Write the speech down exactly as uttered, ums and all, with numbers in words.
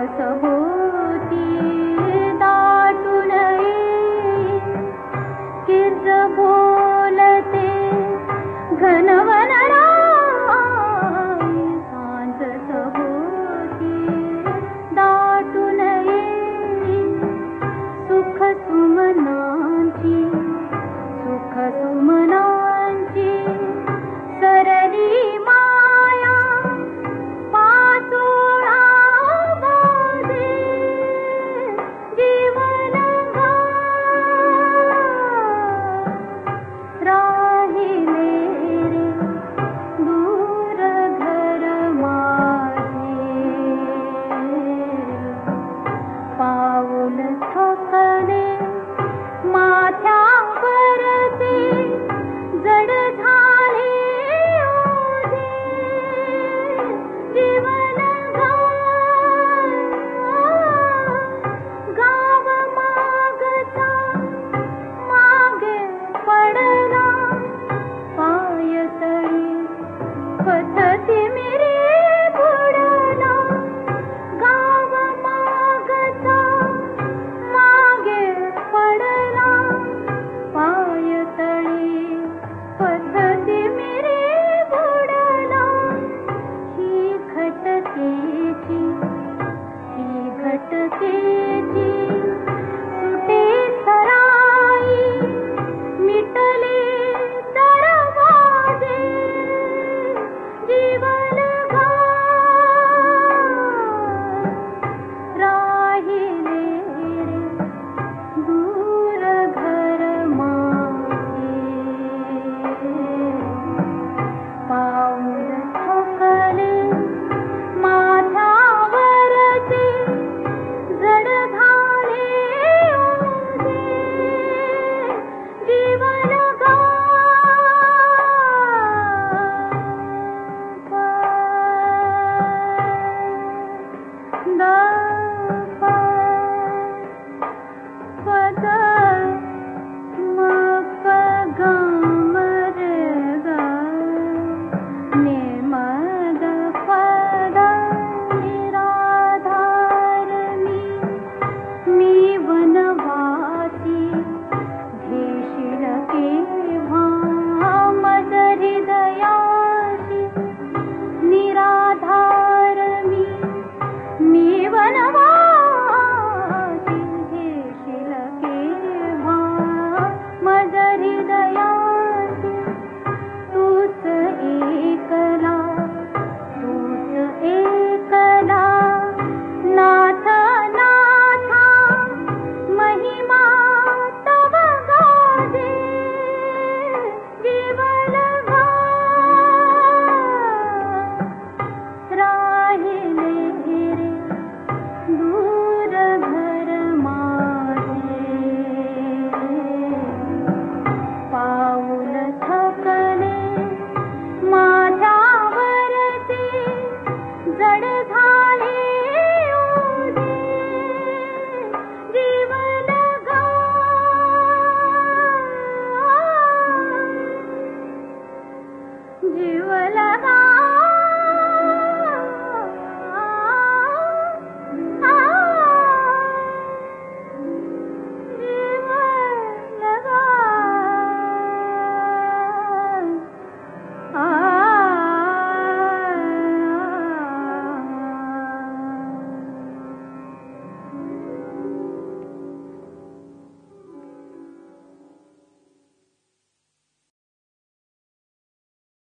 सभोवती दाटून येई कीर्ज बोलते घनवन राई सांज सभोवती दाटून येई सुख सुमनांची सुख सुमनांची सरली माया पाचोळा बाजे जीवन राहिले रे दूर घर माझे पाऊल थकले माथ्यावरचे जड झाले ओझे जीवन गाव मागता मागे पडला पायतळी पथती मिरी बुडला गाव मागता मागे पडला पायतळी पथती मिरी बुडला ही घटकेची ही घटकेची सुटे सराई मिटले दरवाजे जीवन राहिले रे दूर घर माझे पाऊल थकले माथ्यावरचे जड झाले ओझे जीवन दा